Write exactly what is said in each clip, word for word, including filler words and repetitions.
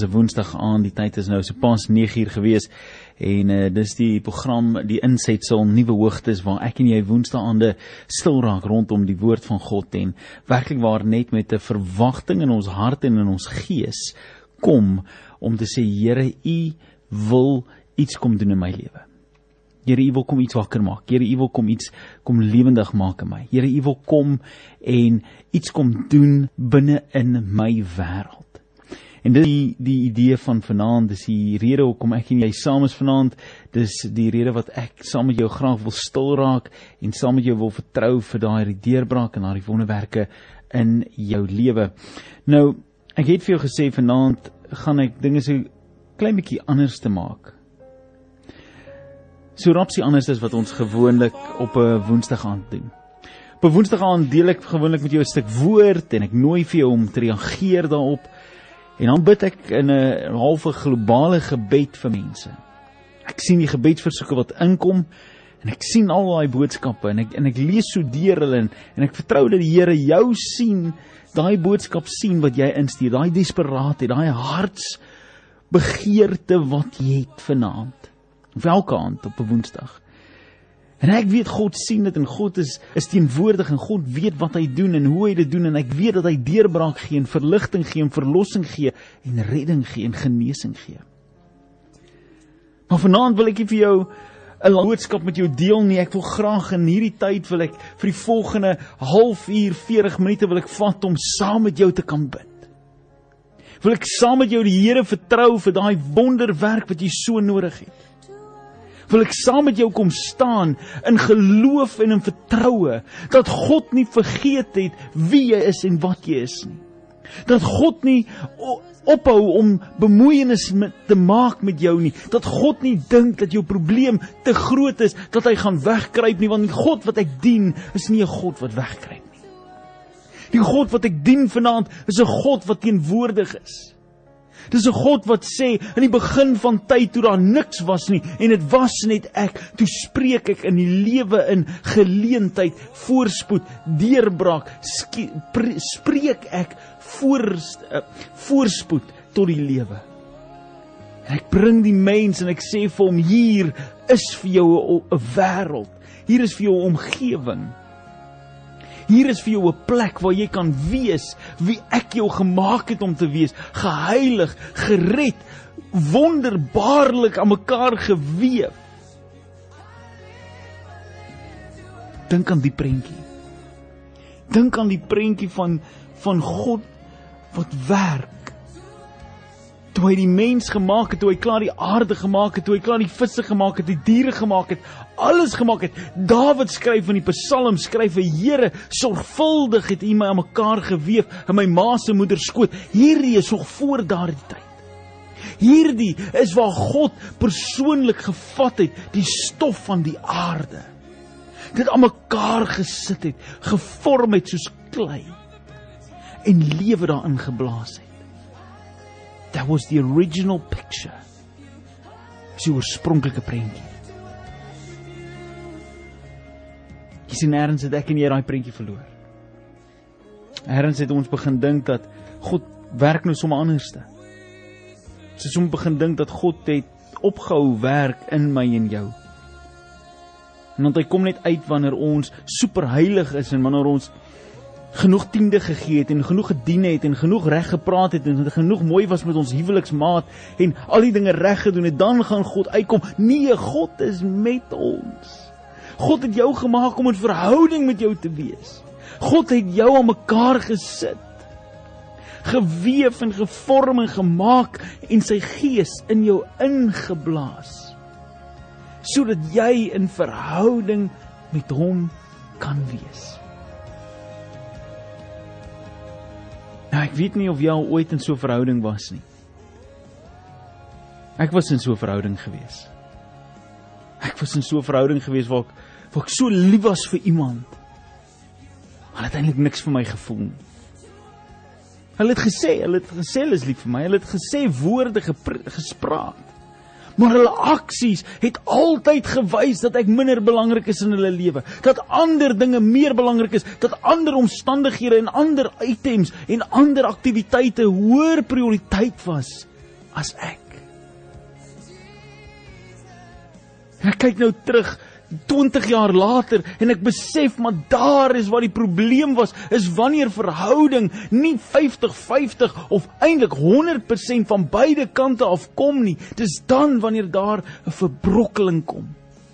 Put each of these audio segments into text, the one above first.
Dis 'n Woensdag aand, die tyd is nou so pas nege uur gewees en uh, dis die program, die insetsel Nuwe Hoogtes, waar ek en jy Woensdaande stil raak rondom die woord van God en werklik waar net met 'n verwagting in ons hart en in ons gees kom om te sê, Here, U wil iets kom doen in my lewe. Here, U wil kom iets wakker maak. Here, U wil kom iets kom lewendig maak in my. Here, U wil kom en iets kom doen binne in my wêreld. En dit is die, die idee van vanaand, dis die rede hoekom ek en jy saam is vanaand, dis die rede wat ek saam met jou graag wil stil raak en saam met jou wil vertrou vir daai deurbraak en daai wonderwerke in jou lewe. Nou, ek het vir jou gesê vanaand gaan ek dinge so klein bietjie anders te maak. So rapsie anders as wat ons gewoonlik op 'n Woensdag aand doen. Op 'n Woensdag aand deel ek gewoonlik met jou 'n stuk woord en ek nooi vir jou om te reageer daarop. En dan bid ek in 'n halfe globale gebed vir mense. Ek sien die gebedsversoeke wat inkom en ek sien al daai boodskappe en ek en ek lees so deur hulle en, en ek vertrou dat die Here jou sien, daai boodskap sien wat jy instuur, daai desperaatheid, daai hartsbegeerte wat jy het vanaand. Of elke aand op 'n Woensdag. En ek weet God sien dit en God is, is teenwoordig en God weet wat hy doen en hoe hy dit doen en ek weet dat hy deurbraak gee en verligting gee en verlossing gee en redding gee en genesing gee. Maar vanaand wil ek vir jou 'n boodskap met jou deel nie. Ek wil graag in hierdie tyd wil ek vir die volgende halfuur, veertig minute wil ek vat om saam met jou te kan bid. Wil ek saam met jou die Here vertrou vir daai wonderwerk wat jy so nodig het. Wil ek saam met jou kom staan in geloof en in vertroue dat God nie vergeet het wie jy is en wat jy is nie. Dat God nie ophou om bemoeienis met, te maak met jou nie. Dat God nie dink dat jou probleem te groot is, dat hy gaan wegkruip nie, want die God wat ek dien is nie 'n God wat wegkruip nie. Die God wat ek dien vanaand is 'n God wat teenwoordig is. Dis 'n God wat sê, in die begin van tyd toe daar niks was nie, en dit was net ek, toe spreek ek in die lewe in geleentheid, voorspoed, deurbraak, spreek ek voor, voorspoed tot die lewe. En ek bring die mens en ek sê vir hom, hier is vir jou 'n wêreld, hier is vir jou 'n omgewing. Hier is vir jou 'n plek waar jy kan wees wie ek jou gemaak het om te wees, geheilig, gered, wonderbaarlik aan mekaar geweef. Dink aan die prentjie. Dink aan die prentjie van, van God wat werk. Toe hy die mens gemaak het, toe hy klaar die aarde gemaak het, toe hy klaar die visse gemaak het, die diere gemaak het, alles gemaak het. Dawid skryf in die Psalm, skryf hy, Here, sorgvuldig het U my aan mekaar geweef in my ma se moeder skoot. Hierdie is nog voor daardie tyd. Hierdie is waar God persoonlik gevat het, die stof van die aarde. Dit aan mekaar gesit het, gevorm het soos klei en lewe daarin geblaas het. That was the original picture. Dis die oorspronklike prentjie. Jy sien, ergens het ek en jy daai prentjie verloor. Ergens het ons begin dink dat God werk nou sommer anderste. Ons het sommer begin dink dat God het opgehou werk in my en jou. En want hy kom net uit wanneer ons superheilig is en wanneer ons genoeg tiende gegee het en genoeg gedien het en genoeg reg gepraat het en genoeg mooi was met ons huweliksmaat en al die dinge reg gedoen het, dan gaan God uitkom. Nee, God is met ons. God het jou gemaak om in verhouding met jou te wees. God het jou aan mekaar gesit, geweef en gevorm en gemaak en sy gees in jou ingeblaas, sodat jy in verhouding met hom kan wees. Nou, ek weet nie of jy al ooit in so 'n verhouding was nie. Ek was in so 'n verhouding gewees. Ek was in so 'n verhouding gewees waar ek, waar ek so lief was vir iemand. Maar het eintlik niks vir my gevoel nie. Hulle het gesê, hulle het gesê hulle is lief vir my. Hulle het gesê woorde gespraak. Maar hulle aksies het altyd gewys dat ek minder belangrik is in hulle lewe. Dat ander dinge meer belangrik is. Dat ander omstandighede en ander items en ander aktiwiteite hoër prioriteit was as ek. En ek kyk nou terug, twintig jaar later, en ek besef, maar daar is wat die probleem was, is wanneer verhouding nie vyftig vyftig of eintlik honderd persent van beide kante afkom nie. Dis dan wanneer daar 'n verbrokkeling kom.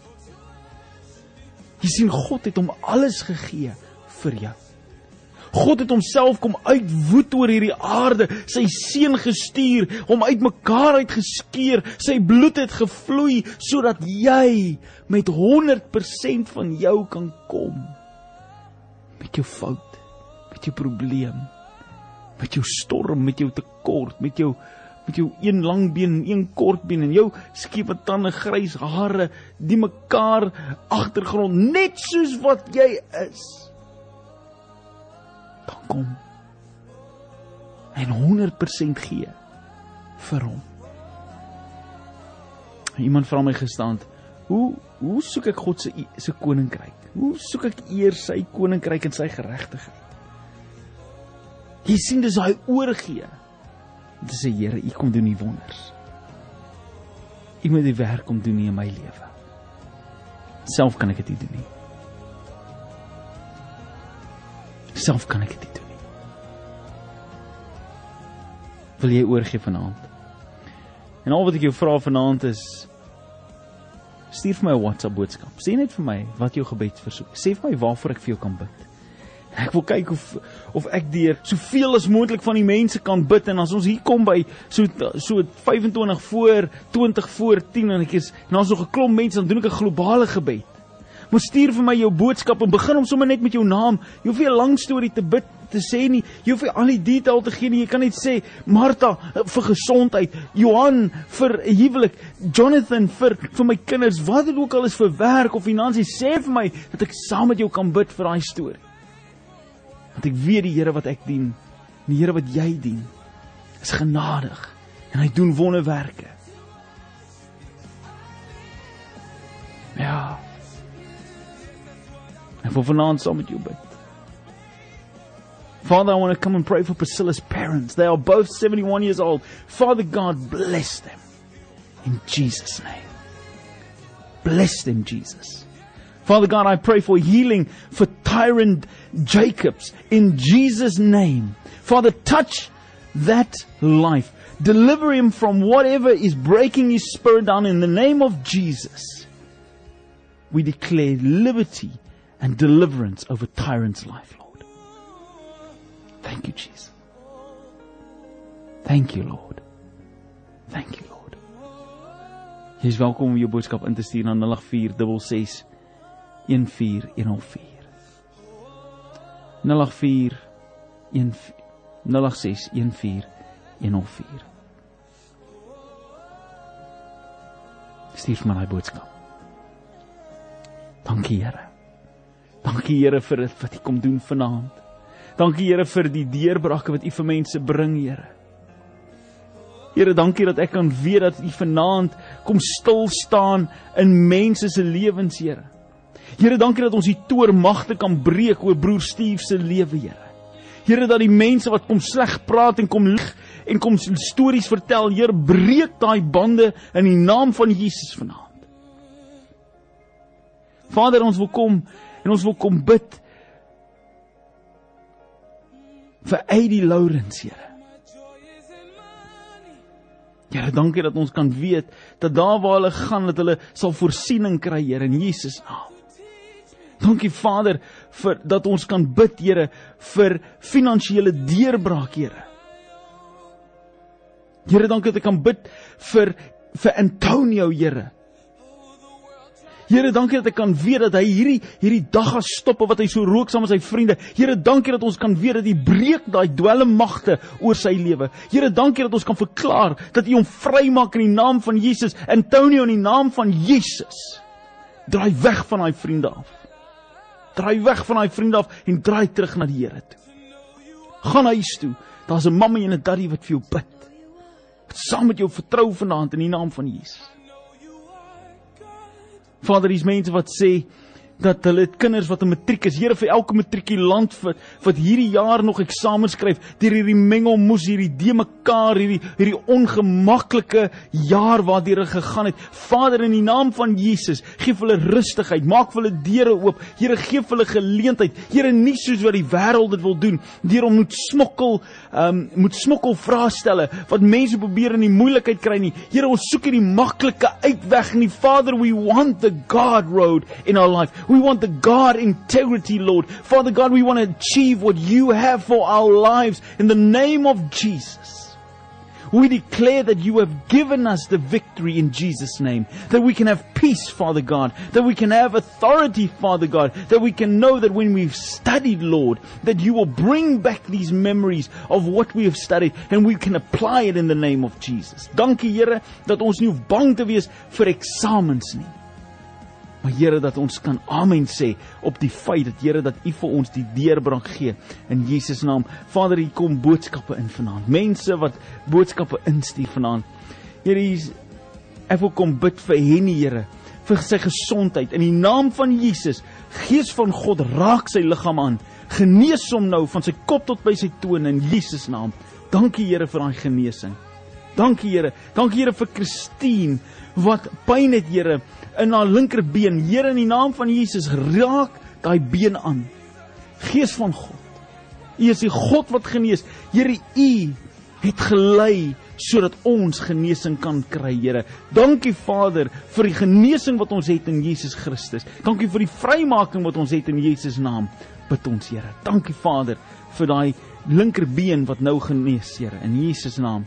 Jy sien, God het hom alles gegee vir jou. God het homself kom uitwoed oor hierdie aarde, sy seun gestuur, hom uit mekaar uitgeskeer, sy bloed het gevloei, sodat jy met honderd persent van jou kan kom. Met jou fout, met jou probleem, met jou storm, met jou tekort, met jou, met jou een lang been en een kort been, en jou skewe tande, grys hare, die mekaar agtergrond, net soos wat jy is. Dan kom en honderd persent gee vir hom. Iemand vra my gisterand, hoe, hoe soek ek God se, se koninkryk? Hoe soek ek eer sy koninkryk en sy geregtigheid? Jy sien, dis hy oorgee. Dit sê, Here, U kom doen die wonders. U moet die werk kom doen in my lewe. Self kan ek dit nie doen nie. Self kan ek dit nie doen nie. Wil jy oorgee vanaand? En al wat ek jou vra vanaand is, stuur vir my 'n WhatsApp boodskap. Sê net vir my wat jou gebedsversoek. Sê vir my waarvoor ek vir jou kan bid. Ek wil kyk of, of ek deur soveel as moontlik van die mense kan bid, en as ons hier kom by so, so vyf en twintig voor, twintig voor tien, en ek is, en as nog 'n klomp mense, dan doen ek 'n globale gebed. Maar stuur vir my jou boodskap, en begin om sommer net met jou naam. Jy hoef nie 'n lang storie te bid, te sê nie, jy hoef nie al die detail te gee nie, jy kan net sê, Martha, vir gesondheid, Johan, vir huwelik, Jonathan, vir, vir my kinders, wat dit ook al is vir werk of finansies, sê vir my, dat ek saam met jou kan bid vir daai storie. Want ek weet die Here wat ek dien, die Here wat jy dien, is genadig, en hy doen wonderwerke. Ja, ek wil vanaand saam met jou bid. Father, I want to come and pray for Priscilla's parents. They are both seventy-one years old. Father God, bless them in Jesus' name. Bless them, Jesus. Father God, I pray for healing for Tyrant Jacobs in Jesus' name. Father, touch that life. Deliver him from whatever is breaking his spirit down in the name of Jesus. We declare liberty and deliverance over Tyrant's life, Lord. Thank you, Jesus. Thank you, Lord. Thank you, Lord. Jy is welkom om jou boodskap in te stuur na nul agt vier ses ses een vier een nul vier. nul agt vier nul agt ses een vier een nul vier. Stuur vir my daai boodskap. Dankie, Here. Dankie, Here, vir dit wat U kom doen vanaand. Dankie, Here, vir die deurbrake wat U vir mense bring, Here. Here, dankie dat ek kan weet dat U vanaand kom stil staan in mense se lewens, Here. Here, dankie dat ons die toormagte kan breek oor broer Steve se lewe, Here. Here, dat die mense wat kom sleg praat en kom lieg en kom stories vertel, Here, breek daai bande in die naam van Jesus vanaand. Vader, ons wil kom en ons wil kom bid vir Eddie Lawrence, Here. Here, dankie dat ons kan weet dat daar waar hulle gaan, dat hulle sal voorsiening kry, Here, in Jesus naam. Dankie, Vader, vir dat ons kan bid, Here, vir finansiële deurbraak, Here. Here, dankie dat ek kan bid vir vir Antonio, Here. Here, dankie dat ek kan weet dat hy hierdie hierdie dag gaan stop wat hy so rook saam met sy vriende. Here, dankie dat ons kan weet dat U breek daai dwelmmagte oor sy lewe. Here, dankie dat ons kan verklaar dat U hom vrymaak in die naam van Jesus. Antonio, in die naam van Jesus. Draai weg van daai vriende af. Draai weg van daai vriende af en draai terug na die Here toe. Gaan huis toe. Daar's 'n mamma en 'n daddy wat vir jou bid. Wat saam met jou vertrou vanaand in die naam van Jesus. Vader, hier's mense wat sê, dat hulle kinders wat 'n matriek is, Here, vir elke matrikulant wat, wat hierdie jaar nog eksamen skryf, deur hierdie mengelmoes, hierdie de mekaar, hierdie, hierdie ongemaklike jaar waardeur hulle gegaan het. Vader, in die naam van Jesus, geef hulle rustigheid, maak vir hulle deure oop. Here, geef hulle geleentheid. Here, nie soos wat die wêreld dit wil doen, deur om moet smokkel, um, moet smokkel vrae stelle, wat mense probeer in die moeilikheid kry nie. Here, ons soek hierdie maklike uitweg nie. Father, we want the God road in our life. We want the God integrity, Lord. Father God, we want to achieve what you have for our lives in the name of Jesus. We declare that you have given us the victory in Jesus' name. That we can have peace, Father God. That we can have authority, Father God. That we can know that when we've studied, Lord, that you will bring back these memories of what we have studied and we can apply it in the name of Jesus. Dankie, Here, dat ons nie hoef bang te wees vir eksamens nie. Maar Here, dat ons kan amen sê op die feit dat Here, dat U vir ons die deurbraak gee in Jesus naam. Vader, hier kom boodskappe in vanaand. Mense wat boodskappe instuur vanaand. Here, ek wil kom bid vir Henny, Here, vir sy gesondheid. In die naam van Jesus, Gees van God, raak sy liggaam aan. Genees hom nou van sy kop tot by sy tone in Jesus naam. Dankie, Here, vir daai genesing. Dankie, Here. Dankie, Here, vir Christine wat pyn het, Here, in haar linkerbeen. Here, in die naam van Jesus, raak daai been aan. Gees van God, U is die God wat genees. Here, U het gelei sodat ons genesing kan kry, Here. Dankie, Vader, vir die genesing wat ons het in Jesus Christus. Dankie vir die vrymaking wat ons het in Jesus naam. Bid ons, Here. Dankie, Vader, vir daai linkerbeen wat nou genees, Here, in Jesus naam.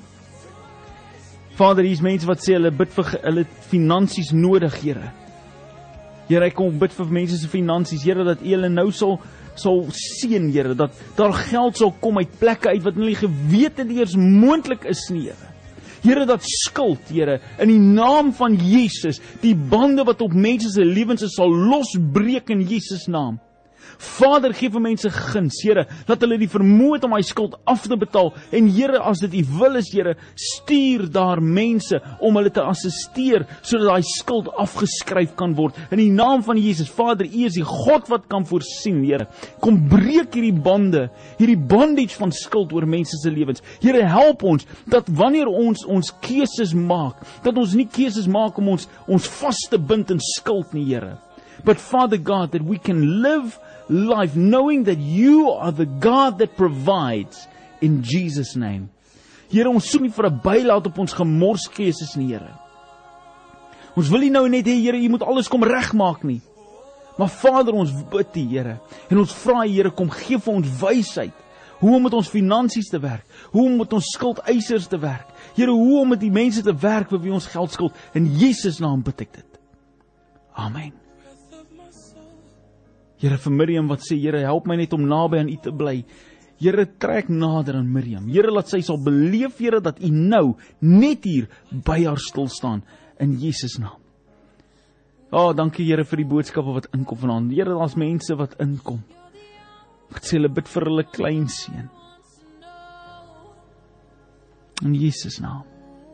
Vader, hier is mense wat sê, hulle bid vir hulle finansies nodig, Here. Here, ek kom bid vir mense se finansies, Here, dat U hulle nou sal, sal seën, Here, dat daar geld sal kom uit plekke uit wat hulle geweet het eers moontlik is nie, Here. Here, dat skuld, Here, in die naam van Jesus, die bande wat op mense se lewens is, sal losbreek in Jesus naam. Vader, gee vir mense guns, Here, dat hulle die vermoë het om hy skuld af te betaal. En Here, as dit U wil is, Here, stuur daar mense om hulle te assisteer, sodat hy skuld afgeskryf kan word. In die naam van Jesus, Vader, U is die God wat kan voorsien, Here. Kom breek hierdie bande, hierdie bondage van skuld oor mense se lewens. Here, help ons, dat wanneer ons ons keuses maak, dat ons nie keuses maak om ons, ons vas te bind in skuld nie, Here. But Father God, that we can live life knowing that you are the God that provides in Jesus' name. Here, ons soek nie vir 'n bylaat op ons gemorskeuses nie, Here. Ons wil nie nou net hê, Here, U moet alles kom regmaak nie. Maar Vader, ons bid U, Here, en ons vra, Here, kom gee vir ons wysheid. Hoe om met ons finansies te werk, hoe om met ons skuldeisers te werk. Here, hoe om met die mense te werk vir wie ons geld skuld. In Jesus naam bid ek dit. Amen. Here, vir Miriam wat sê, Here, help my net om naby aan U te bly. Here, trek nader aan Miriam. Here, laat sy sal beleef, Here, dat U nou net hier by haar stil staan in Jesus naam. Oh, dankie, Here, vir die boodskappe wat inkom vanaand. Here, daar's mense wat inkom. Ek sê hulle bid vir hulle kleinseun. In Jesus naam.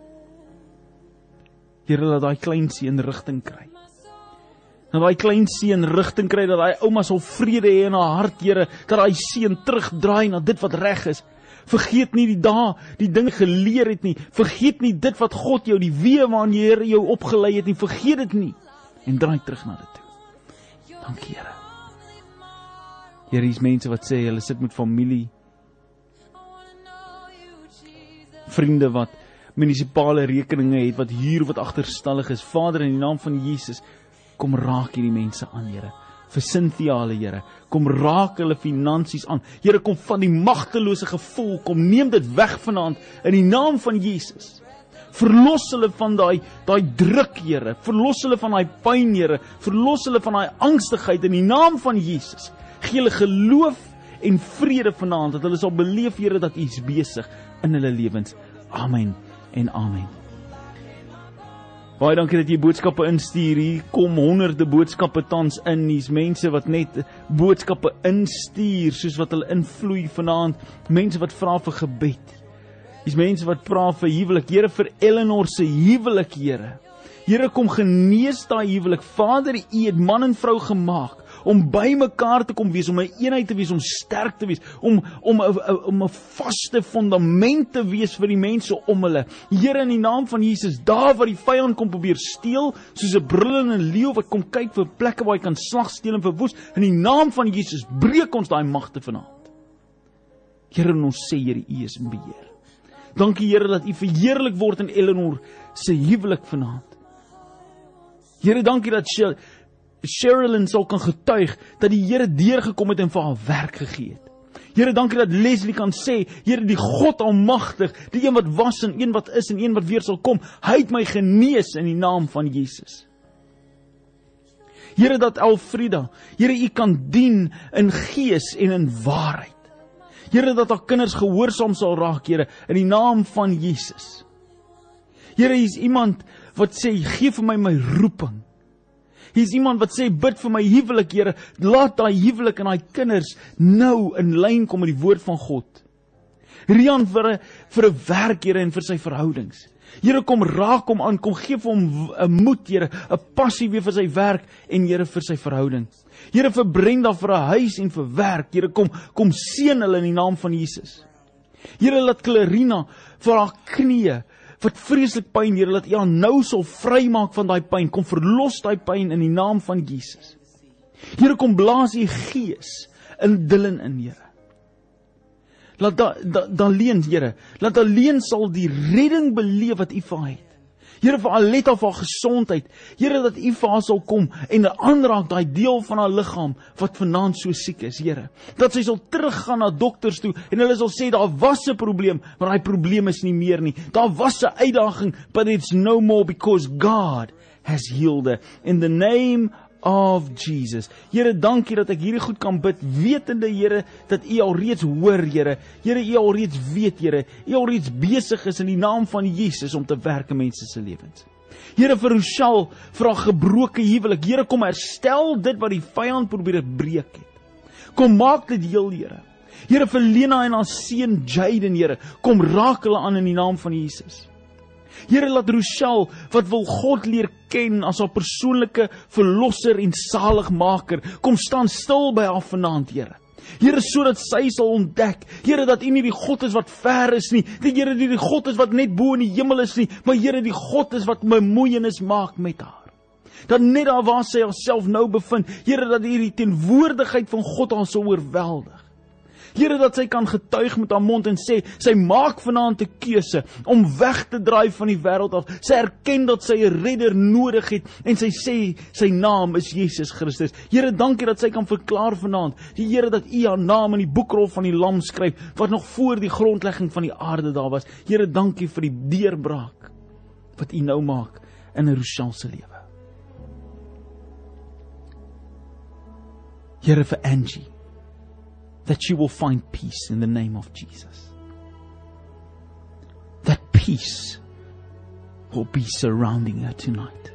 Here, laat daai kleinseun rigting kry. Dat daai kleinseun rigting kry, dat daai ouma sal vrede hê in haar hart, Here, dat daai seun terugdraai na dit wat reg is. Vergeet nie die dae, die dinge geleer het nie. Vergeet nie dit wat God jou, die weë waarin die Here jou opgelei het nie. Vergeet dit nie. En draai terug na dit toe. Dankie, Here. Here, hier is mense wat sê, hulle sit met familie, vriende wat munisipale rekeninge het, wat huur wat agterstallig is. Vader, in die naam van Jesus, kom raak hierdie mense aan, Here. Vir Cynthia, Here, kom raak hulle finansies aan. Here, kom van die magtelose gevoel, kom neem dit weg vanaand, in die naam van Jesus. Verlos hulle van daai daai druk, Here. Verlos hulle van daai pyn, Here. Verlos hulle van daai angstigheid in die naam van Jesus. Gee hulle geloof en vrede vanaand, dat hulle sal beleef, Here, dat U is besig in hulle lewens. Amen en amen. Baie dankie dat jy boodskappe instuur. Hier kom honderde boodskappe tans in. Hier's mense wat net boodskappe instuur, soos wat hulle invloei vanaand. Mense wat vra vir gebed. Hier's mense wat vra vir huwelik. Here, vir Eleanor se huwelik, Here. Here, kom genees daai huwelik. Vader, U het man en vrou gemaak om by mekaar te kom wees, om 'n eenheid te wees, om sterk te wees, om om 'n om 'n vaste fundament te wees vir die mense om hulle. Here, in die naam van Jesus, daar waar die vyand kom probeer steel, soos 'n brullende leeu wat kom kyk vir plekke waar hy kan slag, steel en verwoes, in die naam van Jesus breek ons daai magte vanaand. Here, en ons sê, Here, U is in beheer. Dankie, Here, dat U verheerlik word in Eleanor se huwelik vanaand. Here, dankie dat Sher- Sherilyn sal kan getuig dat die Here deurgekom het en vir haar werk gegee het. Here, dankie dat Leslie kan sê, Here, die God almagtig, die een wat was en een wat is en een wat weer sal kom, hy het my genees in die naam van Jesus. Here, dat Elfrida, Here, U kan dien in gees en in waarheid. Here, dat haar kinders gehoorsaam sal raak, Here, in die naam van Jesus. Here, hier is iemand wat sê, gee vir my my roeping. Hier is iemand wat sê, bid vir my huwelik, Here, laat daai huwelik en daai kinders nou in lyn kom met die woord van God. Rian vir 'n vir 'n werk, Here, en vir sy verhoudings. Here, kom raak hom aan, kom gee vir hom 'n moed, Here, 'n passie weer vir sy werk en Here vir sy verhouding. Here, vir Brenda vir 'n huis en vir werk. Here, kom kom seën hulle in die naam van Jesus. Here, laat Clarina vir haar knieë wat vreeslik pyn, Here, laat U haar nou sal vrymaak van daai pyn. Kom verlos daai pyn in die naam van Jesus. Here, kom blaas U Gees in Dylan in, Here. Laat da, da, Daleen, Here, laat Daleen sal die redding beleef wat U vir haar het. Here, vir Aletta, vir haar gesondheid. Here, dat U vir haar sal kom en aanraak daai deel van haar liggaam wat vanaand so siek is, Here. Dat sy sal teruggaan na dokters toe en hulle sal sê, daar was 'n probleem, maar daai probleem is nie meer nie. Daar was 'n uitdaging, but it's no more because God has healed her. In the name of Jesus. Here, dankie dat ek hierdie goed kan bid, wetende, Here, dat U al reeds hoor, Here. Here, U al reeds weet, Here. U al reeds besig is in die naam van Jesus om te werk in mense se lewens. Here, vir Rochelle, vir haar gebroke huwelik, Here, kom herstel dit wat die vyand probeer breek het. Kom maak dit heel, Here. Here, vir Lena en haar seun Jaden, Here, kom raak hulle aan in die naam van Jesus. Here, laat Rochelle, wat wil God leer ken as haar persoonlike verlosser en saligmaker, kom staan stil by haar vanaand, Here. Here, sodat sy sal ontdek, Here, dat U nie die God is wat ver is nie, dat Here nie die God is wat net bo in die hemel is nie, maar Here, die God is wat bemoeienis maak met haar. Dat net daar waar sy haarself nou bevind, Here, dat hierdie teenwoordigheid van God haar sal oorweldig. Here, dat sy kan getuig met haar mond en sê, sy maak vanaand 'n keuse om weg te draai van die wêreld af. Sy erken dat sy 'n redder nodig het en sy sê, sy naam is Jesus Christus. Here, dankie dat sy kan verklaar vanaand, die Here, dat U haar naam in die boekrol van die Lam skryf, wat nog voor die grondlegging van die aarde daar was. Here, dankie vir die deurbraak wat U nou maak in 'n Rochelle se lewe. Here, vir Angie, that she will find peace in the name of Jesus. That peace will be surrounding her tonight.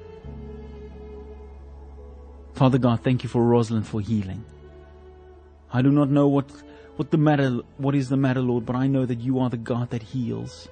Father God, thank You for Rosalind for healing. I do not know what, what the matter, what is the matter, Lord, but I know that You are the God that heals.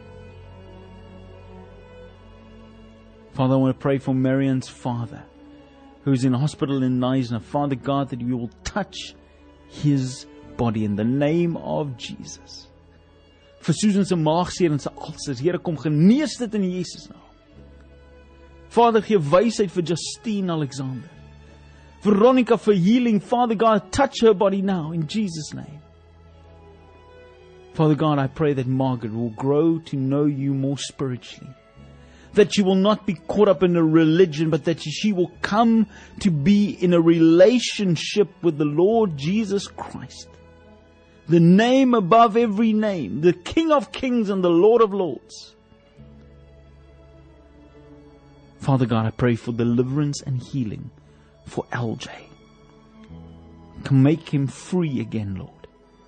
Father, I want to pray for Marian's father, who's in hospital in Neisner. Father God, that You will touch his body in the name of Jesus. Vir Susan se maagseer en se ulcers, Here, kom genees dit in Jesus naam. Vader, gee wysheid vir Justine Alexander. Veronica for healing. Father God, touch her body now in Jesus' name. Father God, I pray that Margaret will grow to know You more spiritually. That she will not be caught up in a religion, but that she will come to be in a relationship with the Lord Jesus Christ. The name above every name, the King of Kings and the Lord of Lords. Father God, I pray for deliverance and healing for L J. Come make him free again, Lord.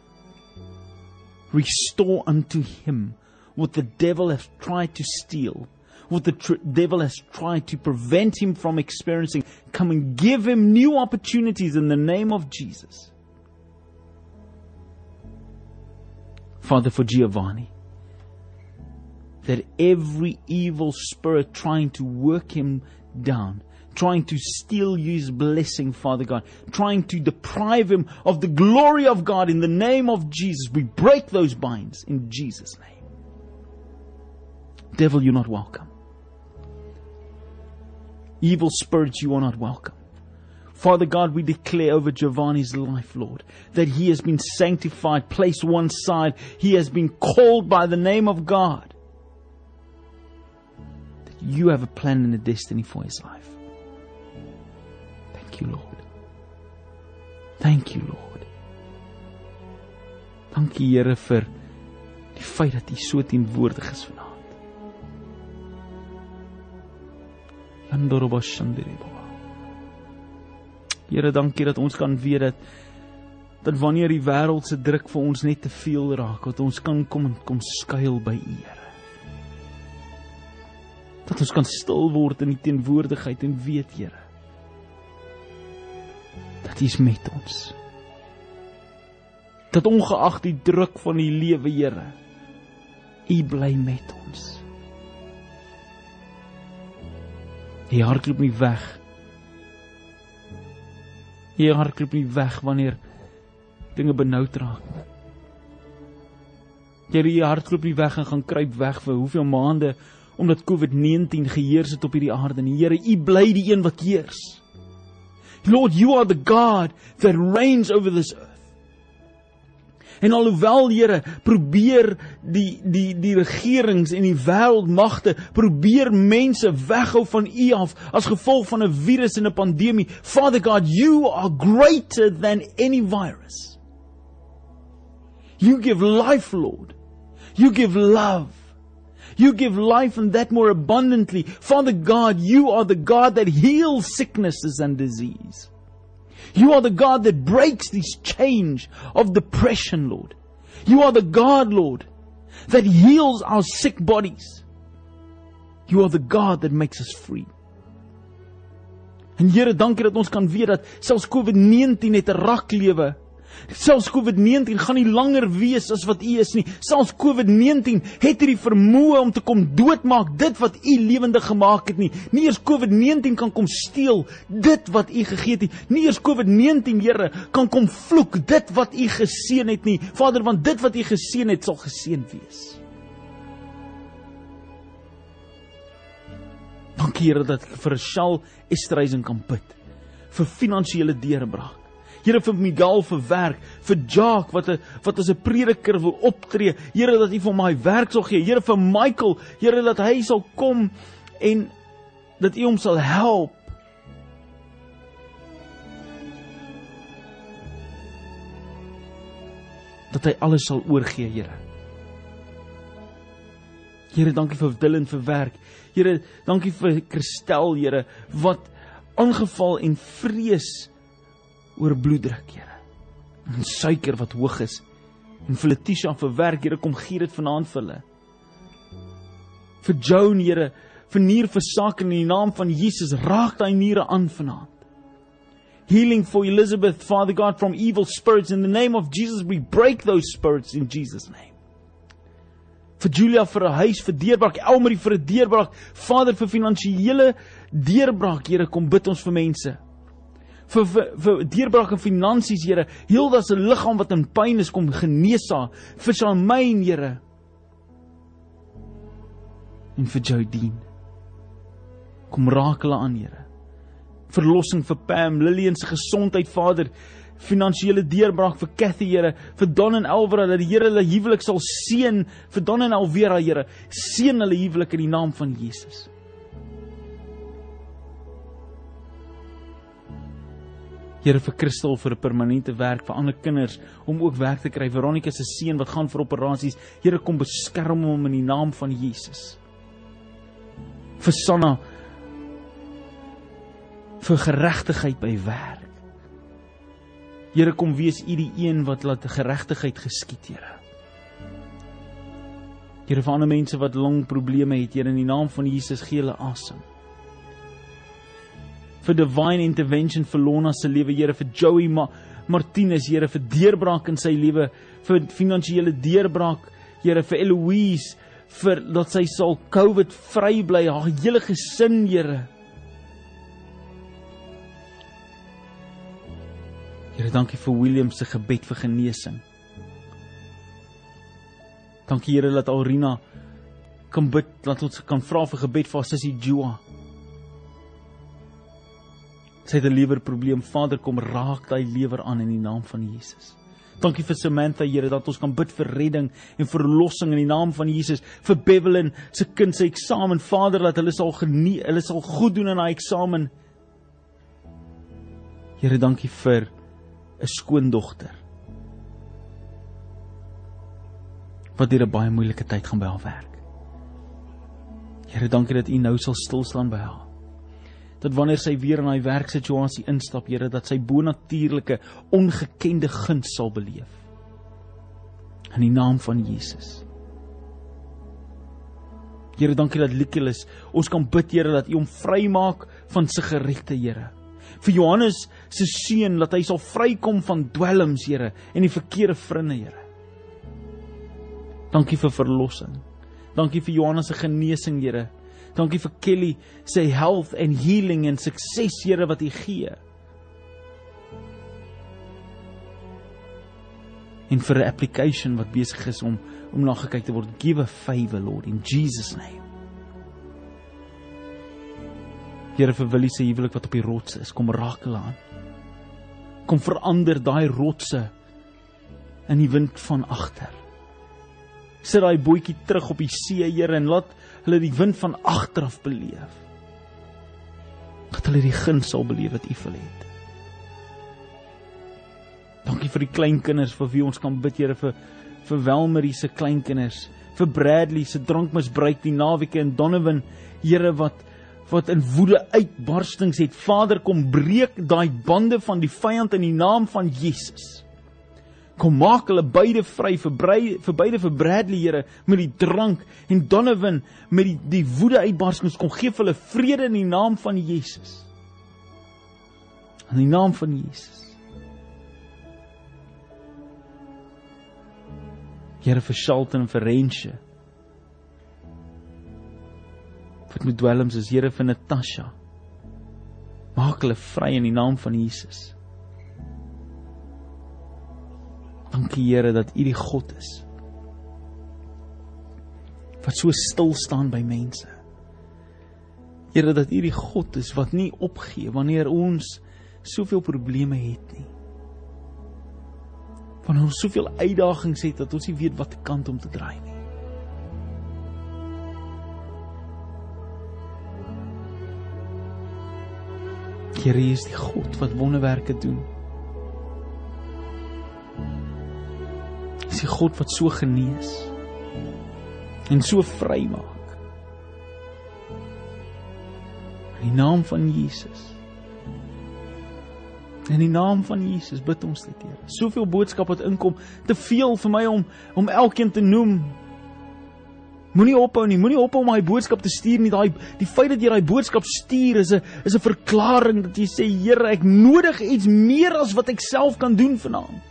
Restore unto him what the devil has tried to steal, what the tr- devil has tried to prevent him from experiencing. Come and give him new opportunities in the name of Jesus. Father, for Giovanni, that every evil spirit trying to work him down, trying to steal his blessing, Father God, trying to deprive him of the glory of God. In the name of Jesus, we break those binds in Jesus' name. Devil, you're not welcome. Evil spirits, you are not welcome. Father God, we declare over Giovanni's life, Lord, that he has been sanctified, placed one side. He has been called by the name of God. That you have a plan and a destiny for his life. Thank you, Lord. Thank you, Lord. Dankie, Here, vir die feit dat U so teenwoordig is vanaand. Here, dankie dat ons kan weet dat dat wanneer die wêreld se druk vir ons net te veel raak, dat ons kan kom en kom skuil by U, Here. Dat ons kan stil word in die teenwoordigheid en weet, Here, dat U is met ons. Dat ongeag die druk van die lewe, Here, U bly met ons. U hardloop nie weg. U hardloop nie weg wanneer dinge benoud raak. Here, U hardloop nie weg en gaan kruip weg vir hoeveel maande omdat COVID nineteen geheers het op hierdie aarde nie. Here, U bly die een wat heers. Lord, You are the God that reigns over this earth. En alhoewel, Here, probeer die, die, die regerings en die wêreldmagte probeer mense weghou van U af as gevolg van 'n virus en 'n pandemie. Father God, You are greater than any virus. You give life, Lord. You give love. You give life and that more abundantly. Father God, You are the God that heals sicknesses and disease. You are the God that breaks this chains of depression, Lord. You are the God, Lord, that heals our sick bodies. You are the God that makes us free. En Here, dankie dat ons kan weet dat selfs COVID nineteen het 'n raklewe. Selfs COVID nineteen gaan nie langer wees as wat U is nie. Selfs COVID nineteen het hierdie vermoë om te kom doodmaak dit wat U lewendig gemaak het nie. Nie eers COVID nineteen kan kom steel dit wat U gegee het nie. Nie eers COVID nineteen, Here, kan kom vloek dit wat U geseën het nie. Vader, want dit wat U geseën het sal geseën wees. Dankie, Here, dat ek vir Shal Esterhuizen kan bid vir finansiële deurbraak. Here, vir Miguel vir werk, vir Jacques wat 'n wat as 'n prediker wil optree. Here, dat U vir my werk sal gee. Here, vir Michael, Here, dat hy sal kom en dat U hom sal help. Dat hy alles sal oorgee, Here. Here, dankie vir Dylan vir werk. Here, dankie vir Christel, Here, wat aangeval en vrees oor bloeddruk, Here. En suiker wat hoog is. En vir Letitia vir werk, Here, kom gee dit vanaand vir hulle. Vir Joan, Here, vir nierversaking in die naam van Jesus, raak daai niere aan vanaand. Healing for Elizabeth, Father God, from evil spirits. In the name of Jesus, we break those spirits in Jesus' name. Vir Julia vir 'n huis, vir deurbraak, Elmarie vir 'n deurbraak, Vader vir finansiële deurbraak, Here, kom bid ons vir mense. Vir, vir, vir deurbraak in finansies, Here, Hilda se liggaam wat in pyn is, kom genees haar, vir Charmaine, Here, en vir Jodine, kom raak hulle aan, Here, verlossing vir Pam, Lillian se gesondheid, Vader, finansiële deurbraak vir Cathy, Here, vir Don en Elvira, dat die Here hulle huwelik sal seën, vir Don en Elvira, Here, seën hulle huwelik in die naam van Jesus. Here, vir Christel vir 'n permanente werk, vir ander kinders om ook werk te kry. Veronica se seun wat gaan vir operasies. Here, kom beskerm hom in die naam van Jesus. Vir Sanna, vir geregtigheid by werk. Here, kom wees U die een wat laat geregtigheid geskied, Here. Here, vir ander mense wat longprobleme het, Here, in die naam van Jesus, gee hulle asem. Vir divine intervention vir Lona se lewe, Here, vir Joey Ma Martinez, Here, vir deurbraak in sy lewe, vir finansiële deurbraak, Here, vir Eloise, vir dat sy sal COVID vry bly, haar hele gesin, Here. Here, dankie vir William se gebed vir genesing. Dankie Here dat Alrina kan bid, dat ons kan vra vir gebed vir haar sussie Joa. Sy het 'n lewerprobleem. Vader, kom raak daai lewer aan in die naam van Jesus. Dankie vir Samantha, Here, dat ons kan bid vir redding en verlossing in die naam van Jesus. Vir Bevelin se kind se eksamen, Vader, dat hulle sal genie, hulle sal goed doen in daai eksamen. Here, dankie vir 'n skoondogter wat deur 'n baie moeilike tyd gaan by haar werk. Here, dankie dat U nou sal stil staan by haar. Dat wanneer sy weer in haar werksituasie instap, Here, dat sy bonatuurlike, ongekende guns sal beleef. In die naam van Jesus. Here, dankie dat Nicholas, ons kan bid, Here, dat U hom vrymaak van sigarette, Here. Vir Johannes se seun, dat hy sal vrykom van dwelms, Here, en die verkeerde vriende, Here. Dankie vir verlossing. Dankie vir Johannes se genesing, Here. Dankie vir Kelly sy health en healing en sukses, Here, wat U gee. En vir 'n application wat besig is om om na gekyk te word. Give a favor, Lord, in Jesus name. Here, vir Willie se huwelik wat op die rots is, kom raak hulle aan. Kom verander daai rotse in die wind van agter. Sit daai bootjie terug op die see, Here, en laat hulle die wind van agteraf beleef. Dat hulle die guns sal beleef wat U vir hulle het. Dankie vir die kleinkinders vir wie ons kan bid, Here, vir vir Welmarie se kleinkinders, vir Bradley se drankmisbruik die naweke en Donovan, Here, wat wat in woede uitbarstings het. Vader, kom breek daai bande van die vyand in die naam van Jesus. Kom maak hulle beide vry, vir, brei, vir beide vir Bradley, Here, met die drank, en Donovan met die, die woede uitbarstings. Kom gee vir hulle vrede in die naam van Jesus. In die naam van Jesus. Here, vir Shelton en vir Rensje, wat met dwelms is, Here, vir Natasha, maak hulle vry in die naam van Jesus. Dankie, Here, dat U die God is wat so stil staan by mense. Here, dat U die God is wat nie opgee wanneer ons soveel probleme het nie. Wanneer ons soveel uitdagings het dat ons nie weet watter kant om te draai nie. Here, U is die God wat wonderwerke doen. U is die God wat so genees en so vry maak. In die naam van Jesus. In die naam van Jesus bid ons dit, Here. Soveel boodskap wat inkom, te veel vir my om om elkeen te noem. Moenie ophou nie, moenie ophou om daai boodskap te stuur nie. Daai die feit dat jy daai boodskap stuur is 'n is 'n verklaring dat jy sê, Here, ek nodig iets meer as wat ek self kan doen vanaand.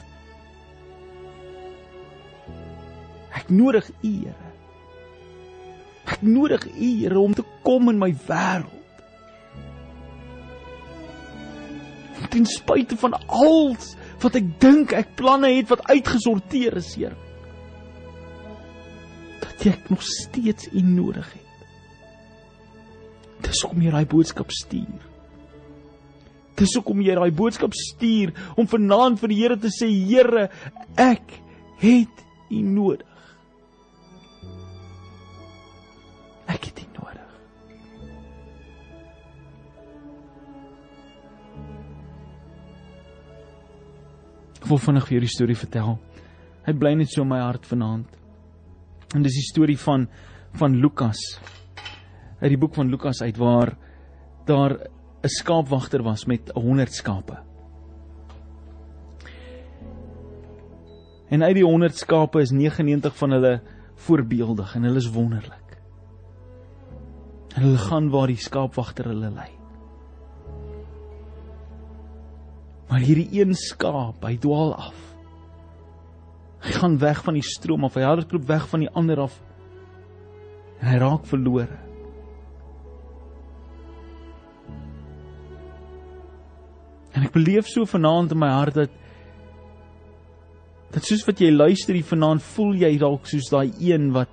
Ek nodig U, Here. Ek nodig U, Here, om te kom in my wêreld. Ten spyte van alles wat ek dink ek planne het wat uitgesorteer is, Here. Dat ek nog steeds U nodig het. Dis hoekom jy daai boodskap stuur. Dis hoekom jy daai boodskap stuur om vanaand vir die Here te sê, Here, ek het U nodig. Ek het U nodig. Ek wil vinnig vir jou die storie vertel. Hy bly net so in my hart vanaand. En dis die storie van van Lukas. Uit die boek van Lukas uit, waar daar 'n skaapwagter was met honderd skape. En uit die honderd skape is negenennegentig van hulle voorbeeldig en hulle is wonderlik. En hulle gaan waar die skaapwagter hulle lei. Maar hierdie een skaap, hy dwaal af. Hy gaan weg van die stroom af, hy hardloop weg van die ander af. En hy raak verlore. En ek beleef so vanaand in my hart dat Dat soos wat jy luister hier vanaand, voel jy dalk soos daai een wat,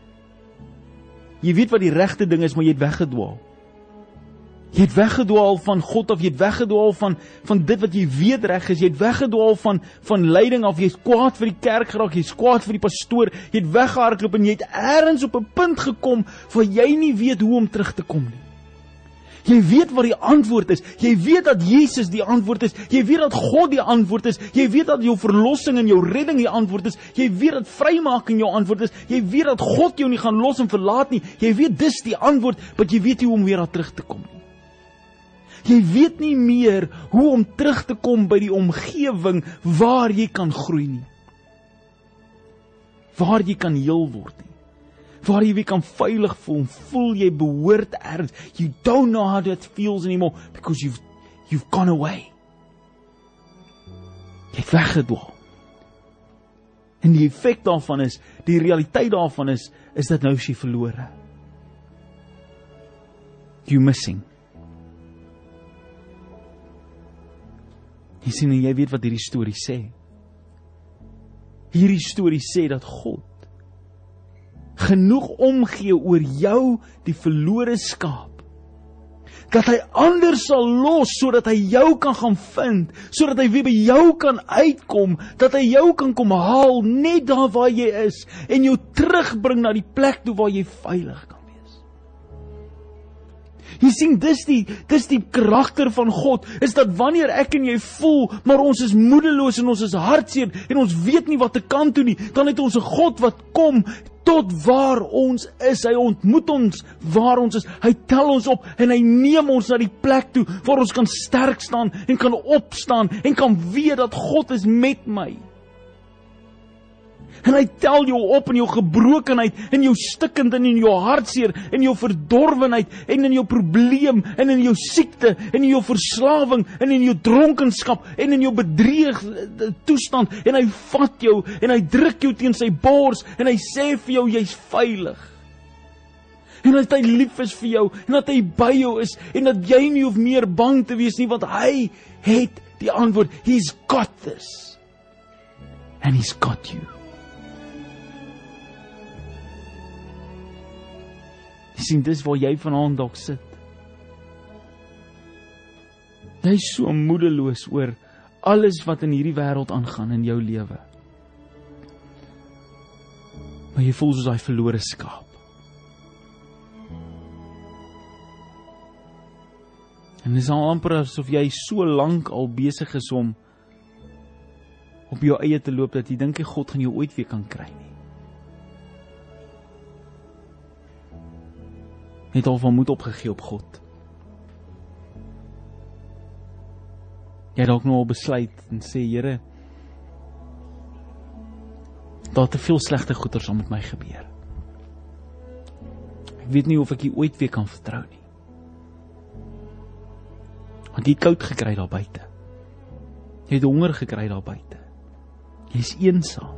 jy weet wat die regte ding is, maar jy het weggedwaal. Jy het weggedwaal van God af, jy het weggedwaal van, van dit wat jy weet reg is, jy het weggedwaal van, van leiding af, jy is kwaad vir die kerk geraak, jy is kwaad vir die pastoor, jy het weggehardloop en jy het ergens op 'n punt gekom, waar jy nie weet hoe om terug te kom nie. Jy weet wat die antwoord is, jy weet dat Jesus die antwoord is, jy weet dat God die antwoord is, jy weet dat jou verlossing en jou redding die antwoord is, jy weet dat vrymaking jou antwoord is, jy weet dat God jou nie gaan los en verlaat nie, jy weet dis die antwoord, maar jy weet nie hoe om weer daar terug te kom nie. Jy weet nie meer hoe om terug te kom by die omgewing waar jy kan groei nie, waar jy kan heel word nie, waar jy weer kan veilig voel, voel jy behoort ergens. You don't know how that feels anymore, because you've, you've gone away. Jy het weggedwaal. En die effek daarvan is, die realiteit daarvan is, is dat nou is jy verlore. You missing. Jy sien, en jy weet wat hierdie storie sê. Hierdie storie sê dat God genoeg omgee oor jou, die verlore skaap, dat hy ander sal los, sodat hy jou kan gaan vind, sodat hy weer by jou kan uitkom, dat hy jou kan kom haal, net daar waar jy is, en jou terugbring na die plek toe waar jy veilig kan wees. Jy sien, dis die, dis die karakter van God, is dat wanneer ek en jy voel, maar ons is moedeloos en ons is hartseer, en ons weet nie wat te kan toe nie, dan het ons 'n God wat kom, tot waar ons is, hy ontmoet ons waar ons is, hy tel ons op en hy neem ons na die plek toe waar ons kan sterk staan en kan opstaan en kan weet dat God is met my. En hy tel jou op in jou gebrokenheid, in jou stikkend en in jou hartseer, in jou verdorwenheid en in jou probleem en in jou siekte en in jou verslawing en in jou dronkenskap en in jou bedreig toestand, en hy vat jou en hy druk jou teen sy bors en hy sê vir jou, jy's veilig. En dat hy lief is vir jou en dat hy by jou is en dat jy nie hoef meer bang te wees nie, want hy het die antwoord. He's got this. And he's got you. Jy sien, dis waar jy vanaand dalk sit. Jy is so moedeloos oor alles wat in hierdie wêreld aangaan in jou lewe. Maar jy voel soos daai verlore skaap. En dis al amper asof jy so lank al besig is om op jou eie te loop, dat jy dink jy God gaan jou ooit weer kan kry nie. Het al van moed opgegee op God. Jy het ook nou al besluit en sê, Here, daar te veel slegte goeders om met my gebeur. Ek weet nie of ek hier ooit weer kan vertrou nie. Want jy het koud gekry daar buite. Jy het honger gekry daar buite. Jy is eensaam.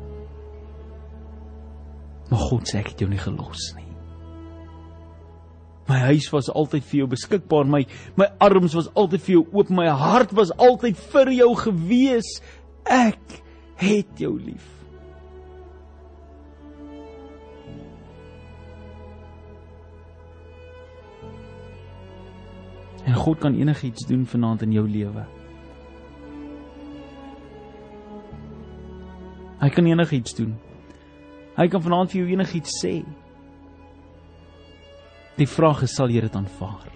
Maar God sê, ek het jou nie gelos nie. My huis was altyd vir jou beskikbaar, my, my arms was altyd vir jou oop, my hart was altyd vir jou gewees. Ek het jou lief. En God kan enigiets doen vanaand in jou lewe. Hy kan enigiets doen. Hy kan vanaand vir jou enigiets sê. Die vraag is, sal jy dit aanvaar?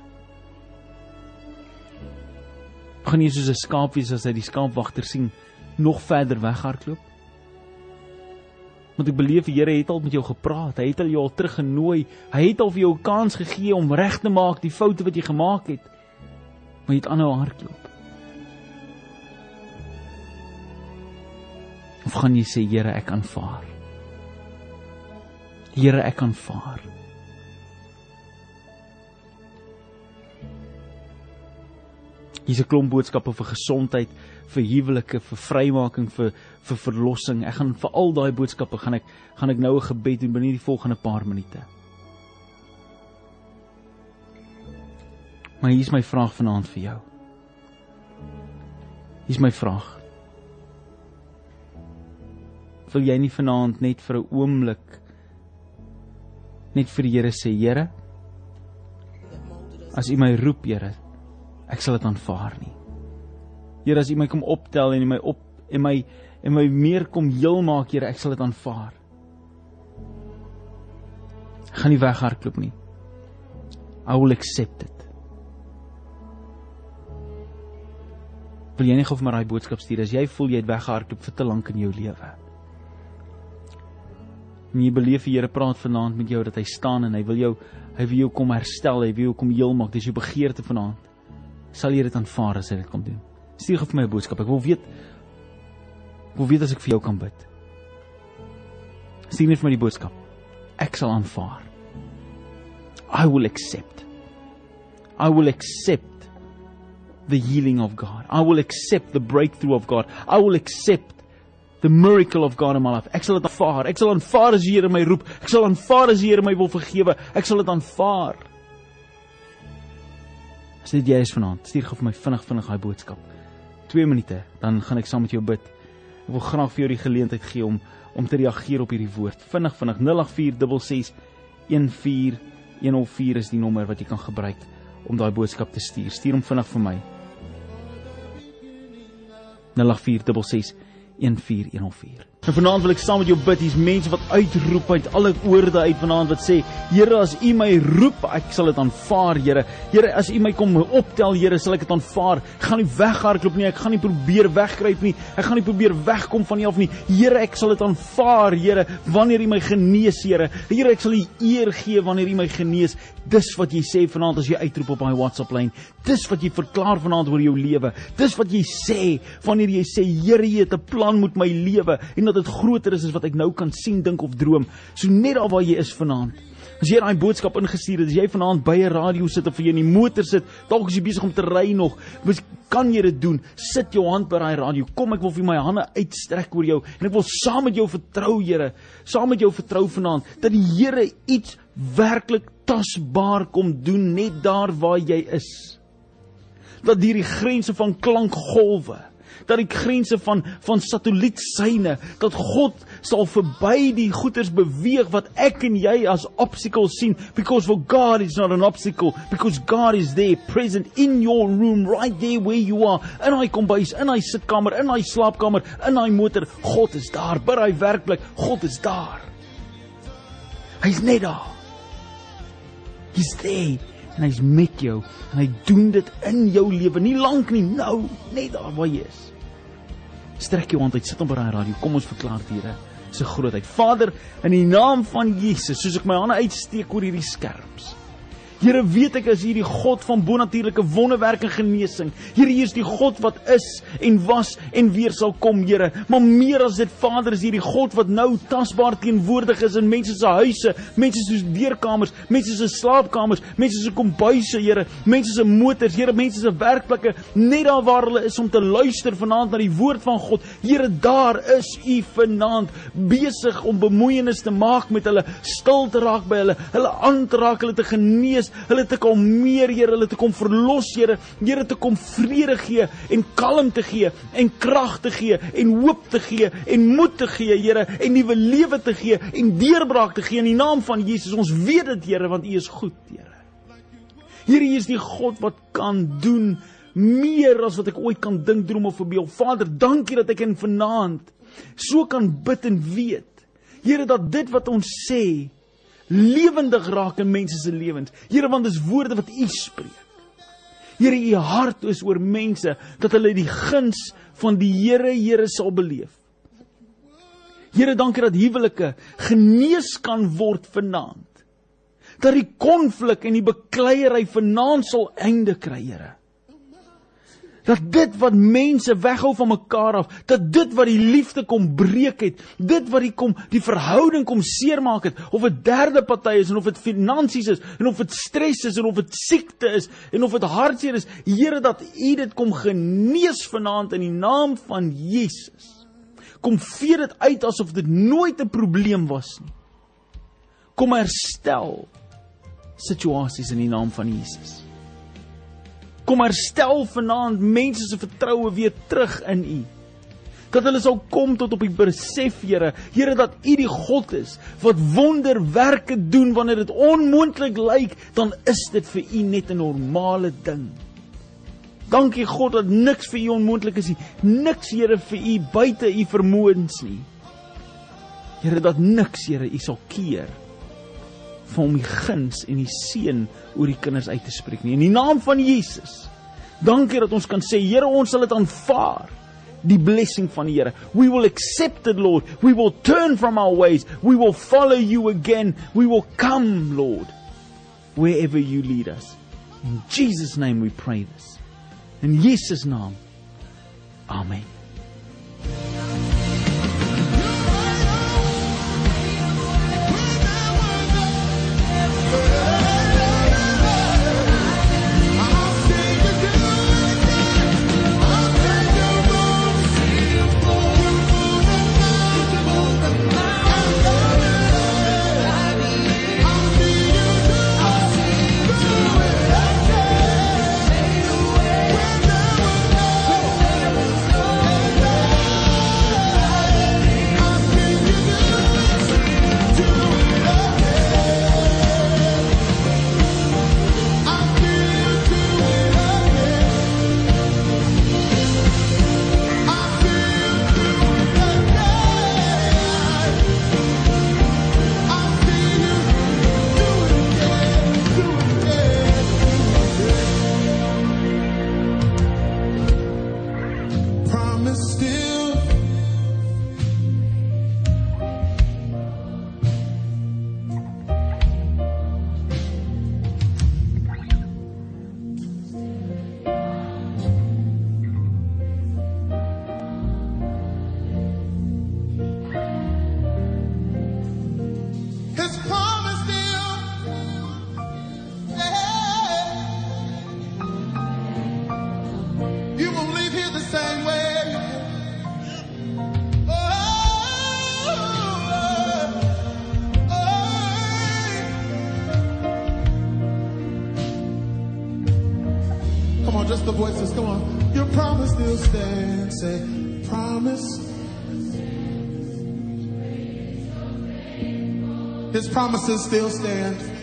Gaan jy soos 'n skaap wees as hy die skaapwagter sien, nog verder weghardloop? Want ek beleef, die Here het al met jou gepraat, hy het al jou al teruggenooi, hy het al vir jou 'n kans gegee om reg te maak die foute wat jy gemaak het, maar jy het aanhou hardloop. Of gaan jy sê, Here, ek aanvaar. Here, ek aanvaar. Hier's 'n klomp boodskappe vir gesondheid, vir huwelike, vir vrymaking, vir vir verlossing. Ek gaan vir al daai boodskappe gaan ek gaan ek nou 'n gebed doen binne die volgende paar minute. Maar hier's my vraag vanaand vir jou. Hier's my vraag. Wil jy nie vanaand net vir 'n oomblik net vir die Here sê, Here, as U my roep, Here, ek sal dit aanvaar nie. Here, as U my kom optel en U my op en my en my meer kom heel maak, Here, ek sal dit aanvaar. Ek gaan nie weghardloop nie. I will accept it. Wil jy nie gou vir my daai boodskap stuur, as jy voel jy het weggehardloop vir te lank in jou lewe. En jy beleef die Here praat vanaand met jou, dat hy staan en hy wil jou, hy wil jou kom herstel, hy wil jou kom heel maak, dis jou begeerte vanaand. Sal jy dit aanvaar as hy dit kom doen? Stuur gou vir my 'n boodskap, ek wil weet, ek wil weet as ek vir jou kan bid. Stuur net vir my die boodskap, ek sal aanvaar. I will accept. I will accept the healing of God. I will accept the breakthrough of God. I will accept the miracle of God in my life. Ek sal dit aanvaar. Ek sal aanvaar as die Here my roep. Ek sal aanvaar as die Here my wil vergewe. Ek sal dit aanvaar. As dit jy is vanaand, stuur gou vir my vinnig vinnig daai boodskap. Twee minute, dan gaan ek saam met jou bid. Ek wil graag vir jou die geleentheid gee om om te reageer op hierdie woord. Vinnig vinnig nul agt vier ses ses een vier een nul vier is die nommer wat jy kan gebruik om daai boodskap te stuur. Stuur hom vinnig vir my. nul agt vier ses ses een vier een nul vier. En vanaand wil ek saam met jou bid. Hier's mense wat uitroep uit alle oorde uit vanaand wat sê, Here, as U my roep, ek sal dit aanvaar, Here. Here, as U my kom optel, Here, sal ek dit aanvaar. Ek gaan nie weghardloop nie, ek gaan nie probeer wegkruip nie, ek gaan nie probeer wegkom van U af nie. Here, ek sal dit aanvaar, Here, wanneer U my genees, Here. Here, ek sal U eer gee wanneer U my genees. Dis wat jy sê vanaand as jy uitroep op my WhatsApp lyn. Dis wat jy verklaar vanaand oor jou lewe. Dis wat jy sê wanneer jy sê, Here, jy het 'n plan met my lewe en dat dit groter is as wat ek nou kan sien, dink of droom. So net daar waar jy is vanaand. As jy daai boodskap ingestuur het, as jy vanaand by 'n radio sit of jy in die motor sit, dalk is jy besig om te ry nog, kan jy dit doen? Sit jou hand by daai radio. Kom, ek wil vir my hande uitstrek oor jou en ek wil saam met jou vertrou, Here. Saam met jou vertrou vanaand dat die Here iets werklik tasbaar kom doen net daar waar jy is. Dat deur die grense van klankgolwe, dat die grense van, van satellietsyne, dat God sal verby die goeders beweeg wat ek en jy as obstacles sien, because for God is not an obstacle, because God is there, present in your room, right there where you are, in hy kombuis, in hy sitkamer, in hy slaapkamer, in hy motor. God is daar, by hy werklik, God is daar. Hy is net daar. He's there, en hy is met jou, en hy doen dit in jou lewe, nie lank nie, nou, net daar waar jy is. Strek jou hand uit, sit op by die radio, kom ons verklaar die Here se grootheid. Vader, in die naam van Jesus, soos ek my hande uitsteek oor hierdie skerms, Here, weet ek as hierdie God van bonatuurlike wonderwerk en genesing. Here, hier is die God wat is en was en weer sal kom, Here. Maar meer as dit, Vader, is hierdie God wat nou tasbaar teenwoordig is in mense se huise, mense se deurkamers, mense se slaapkamers, mense se kombuise, Here, mense se motors, Here, mense se werkplekke, net daar waar hulle is om te luister vanaand na die woord van God. Here, daar is U vanaand besig om bemoeienis te maak met hulle, stil te raak by hulle, hulle aan te raak, hulle te genees, hulle te kom meer, Here, hulle te kom verlos, Here, Here, te kom vrede gee en kalmte gee en krag te gee en hoop te gee en moed te gee, Here, en nuwe lewe te gee en deurbraak te gee in die naam van Jesus. Ons weet dit, Here, want U is goed, Here. Here, U is die God wat kan doen meer as wat ek ooit kan dink, droom of verbeel. Vader, dankie dat ek in vanaand so kan bid en weet, Here, dat dit wat ons sê lewendig raak in mense se lewens. Here, want dis woorde wat U spreek. Here, U hart is oor mense, dat hulle die guns van die Here, Here sal beleef. Here, dankie dat huwelike genees kan word vanaand. Dat die konflik en die bekleierery vanaand sal einde kry, Here. Dat dit wat mense weghou van mekaar af, dat dit wat die liefde kom breek het, dit wat die, kom, die verhouding kom seermaak het, of het derde party is, en of het finansies is, en of het stres is, en of het siekte is, en of het hartseer is, Here, dat U dit kom genees vanaand in die naam van Jesus. Kom vee dit uit asof dit nooit 'n probleem was nie. Kom herstel situasies in die naam van Jesus. Kom herstel vanaand mense se vertroue weer terug in U. Dat hulle sal kom tot op die besef, Here, Here, dat U die God is, wat wonderwerke doen. Wanneer dit onmoontlik lyk, dan is dit vir U net 'n normale ding. Dankie God, dat niks vir U onmoontlik is nie. Niks, Here, vir U buite U vermoëns nie. Here, dat niks, Here, U sal keer van om die guns en die seën oor die kinders uit te spreek nie. In die naam van Jesus. Dankie dat ons kan sê, Here, ons sal dit aanvaar. Die blessing van die Here. We will accept it, Lord. We will turn from our ways. We will follow You again. We will come, Lord, wherever You lead us. In Jesus' name we pray this. In Jesus' naam. Amen. Just the voices, come on. Your promise still stands. Say, promise. His promises still stand.